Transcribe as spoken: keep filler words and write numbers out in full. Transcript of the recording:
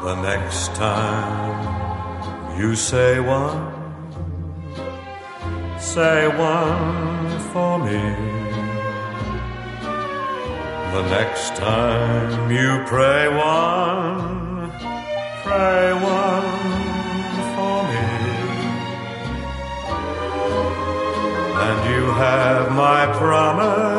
The next time you say one, say one for me. The next time you pray one, pray one for me. And you have my promise